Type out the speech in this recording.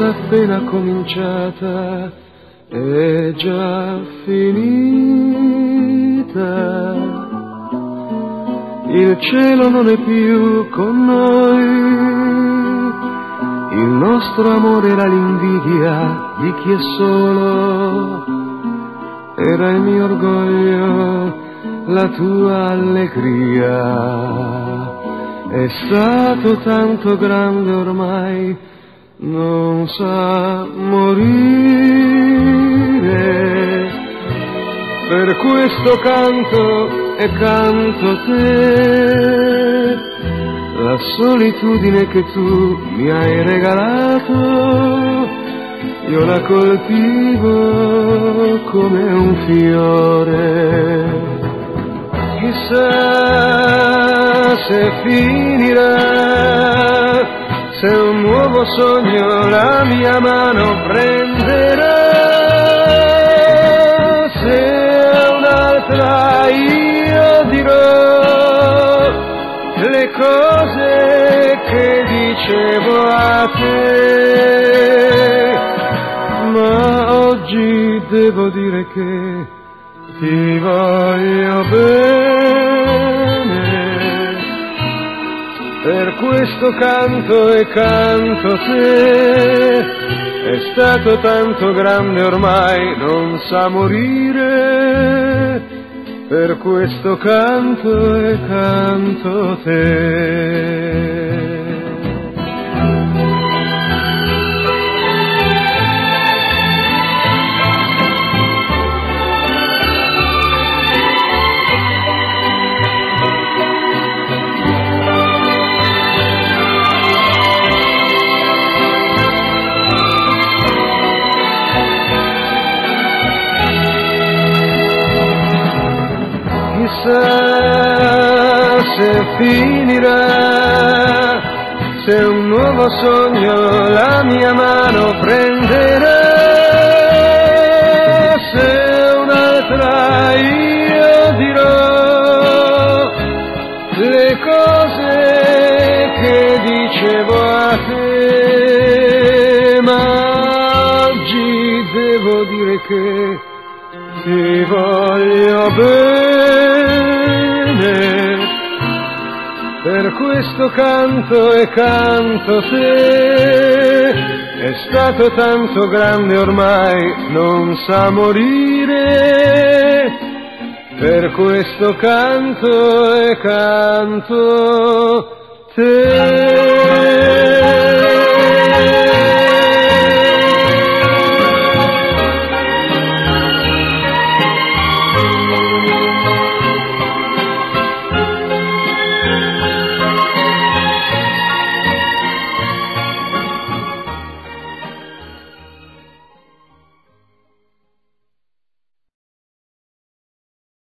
appena cominciata è già finita. Il cielo non è più con noi, il nostro amore era l'invidia di chi è solo, era il mio orgoglio, la tua allegria. È stato tanto grande ormai, non sa morire. Per questo canto e canto te, la solitudine che tu mi hai regalato, io la coltivo come un fiore. Chissà se finirà, se un nuovo sogno la mia mano prenderà, se un'altra io dirò le cose che dicevo a te, ma oggi devo dire che ti voglio bene. Per questo canto e canto te, è stato tanto grande ormai, non sa morire. Per questo canto e canto te. Chissà se finirà, se un nuovo sogno la mia mano prenderà, se un'altra io dirò le cose che dicevo a te, ma oggi devo dire che ti voglio bene. Per questo canto e canto te, è stato tanto grande ormai, non sa morire. Per questo canto e canto te.